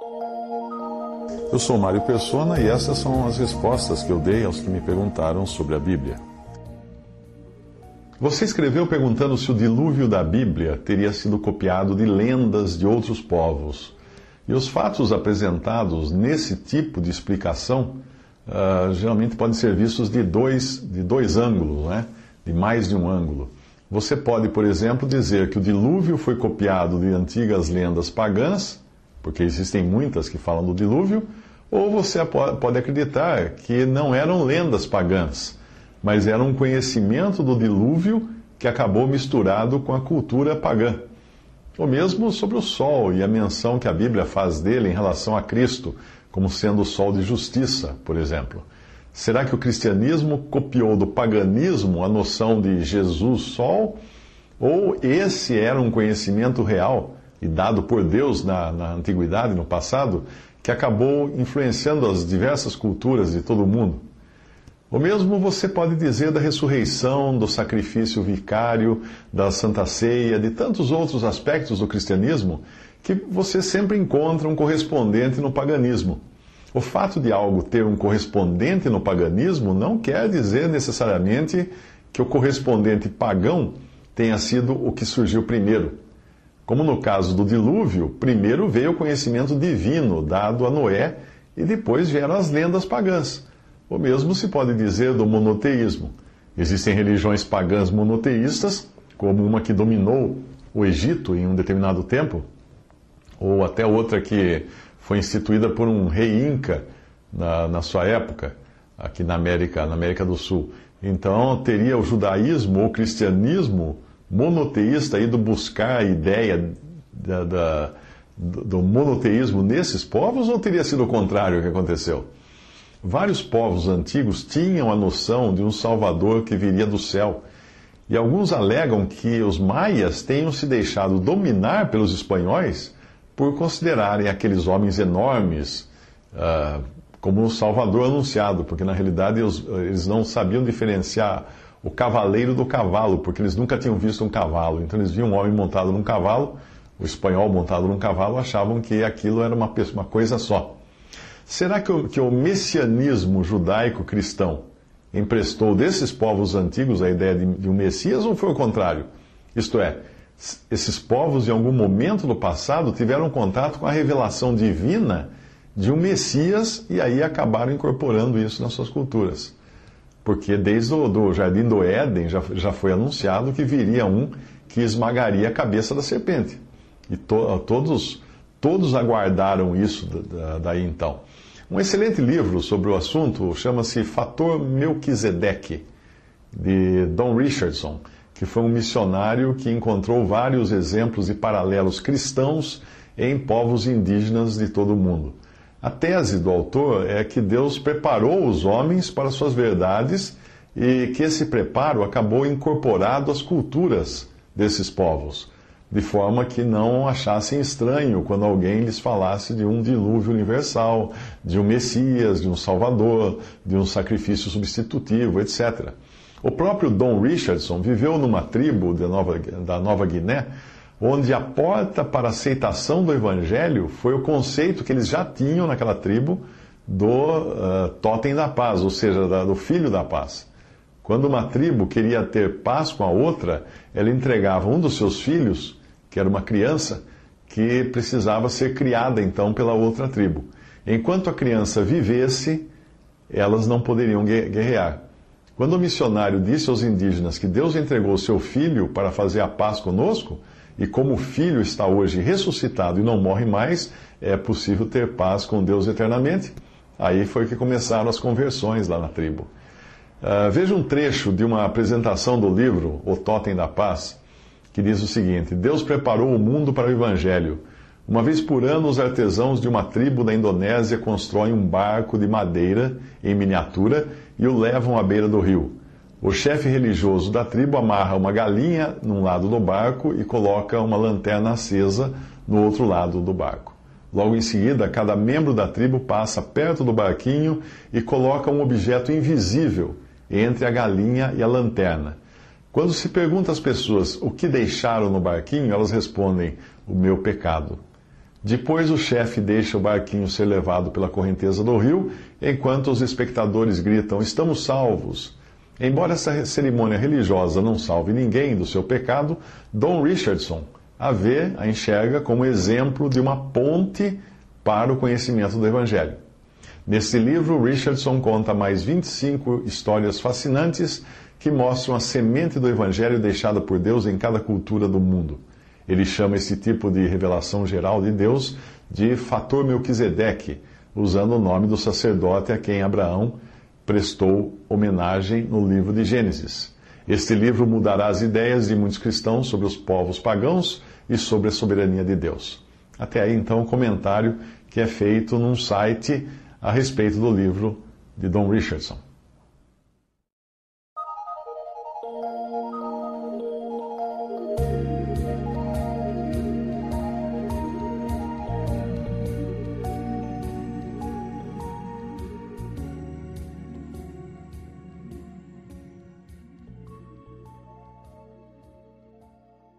Eu sou Mário Persona e essas são as respostas que eu dei aos que me perguntaram sobre a Bíblia. Você escreveu perguntando se o dilúvio da Bíblia teria sido copiado de lendas de outros povos. E os fatos apresentados nesse tipo de explicação geralmente podem ser vistos de dois ângulos, né? De mais de um ângulo. Você pode, por exemplo, dizer que o dilúvio foi copiado de antigas lendas pagãs, porque existem muitas que falam do dilúvio, ou você pode acreditar que não eram lendas pagãs, mas era um conhecimento do dilúvio que acabou misturado com a cultura pagã. Ou mesmo sobre o sol e a menção que a Bíblia faz dele em relação a Cristo, como sendo o sol de justiça, por exemplo. Será que o cristianismo copiou do paganismo a noção de Jesus sol? Ou esse era um conhecimento real e dado por Deus na antiguidade, no passado, que acabou influenciando as diversas culturas de todo o mundo? Ou mesmo você pode dizer da ressurreição, do sacrifício vicário, da Santa Ceia, de tantos outros aspectos do cristianismo que você sempre encontra um correspondente no paganismo. O fato de algo ter um correspondente no paganismo não quer dizer necessariamente que o correspondente pagão tenha sido o que surgiu primeiro. Como no caso do dilúvio, primeiro veio o conhecimento divino dado a Noé e depois vieram as lendas pagãs. O mesmo se pode dizer do monoteísmo. Existem religiões pagãs monoteístas, como uma que dominou o Egito em um determinado tempo, ou até outra que foi instituída por um rei Inca na sua época, aqui na América do Sul. Então, teria o judaísmo ou o cristianismo monoteísta ido buscar a ideia do monoteísmo nesses povos, ou teria sido o contrário que aconteceu? Vários povos antigos tinham a noção de um Salvador que viria do céu. E alguns alegam que os maias tenham se deixado dominar pelos espanhóis por considerarem aqueles homens enormes como um Salvador anunciado, porque na realidade eles não sabiam diferenciar o cavaleiro do cavalo, porque eles nunca tinham visto um cavalo. Então eles viam um homem montado num cavalo, o espanhol montado num cavalo, achavam que aquilo era uma coisa só. Será que o messianismo judaico-cristão emprestou desses povos antigos a ideia de um Messias, ou foi o contrário? Isto é, esses povos em algum momento do passado tiveram contato com a revelação divina de um Messias e aí acabaram incorporando isso nas suas culturas. Porque desde o Jardim do Éden já foi anunciado que viria um que esmagaria a cabeça da serpente. E todos aguardaram isso daí então. Um excelente livro sobre o assunto chama-se Fator Melquisedeque, de Don Richardson, que foi um missionário que encontrou vários exemplos e paralelos cristãos em povos indígenas de todo o mundo. A tese do autor é que Deus preparou os homens para suas verdades e que esse preparo acabou incorporado às culturas desses povos, de forma que não achassem estranho quando alguém lhes falasse de um dilúvio universal, de um Messias, de um Salvador, de um sacrifício substitutivo, etc. O próprio Don Richardson viveu numa tribo da Nova Guiné, onde a porta para a aceitação do Evangelho foi o conceito que eles já tinham naquela tribo do Totem da Paz, ou seja, do Filho da Paz. Quando uma tribo queria ter paz com a outra, ela entregava um dos seus filhos, que era uma criança, que precisava ser criada então pela outra tribo. Enquanto a criança vivesse, elas não poderiam guerrear. Quando o missionário disse aos indígenas que Deus entregou o seu filho para fazer a paz conosco, e como o filho está hoje ressuscitado e não morre mais, é possível ter paz com Deus eternamente, aí foi que começaram as conversões lá na tribo. Veja um trecho de uma apresentação do livro O Totem da Paz, que diz o seguinte: Deus preparou o mundo para o Evangelho. Uma vez por ano, os artesãos de uma tribo da Indonésia constroem um barco de madeira em miniatura e o levam à beira do rio. O chefe religioso da tribo amarra uma galinha num lado do barco e coloca uma lanterna acesa no outro lado do barco. Logo em seguida, cada membro da tribo passa perto do barquinho e coloca um objeto invisível entre a galinha e a lanterna. Quando se pergunta às pessoas o que deixaram no barquinho, elas respondem: o meu pecado. Depois o chefe deixa o barquinho ser levado pela correnteza do rio, enquanto os espectadores gritam: "Estamos salvos!" Embora essa cerimônia religiosa não salve ninguém do seu pecado, Don Richardson a enxerga como exemplo de uma ponte para o conhecimento do Evangelho. Nesse livro, Richardson conta mais 25 histórias fascinantes que mostram a semente do Evangelho deixada por Deus em cada cultura do mundo. Ele chama esse tipo de revelação geral de Deus de fator Melquisedeque, usando o nome do sacerdote a quem Abraão prestou homenagem no livro de Gênesis. Este livro mudará as ideias de muitos cristãos sobre os povos pagãos e sobre a soberania de Deus. Até aí, então, o comentário que é feito num site a respeito do livro de Don Richardson.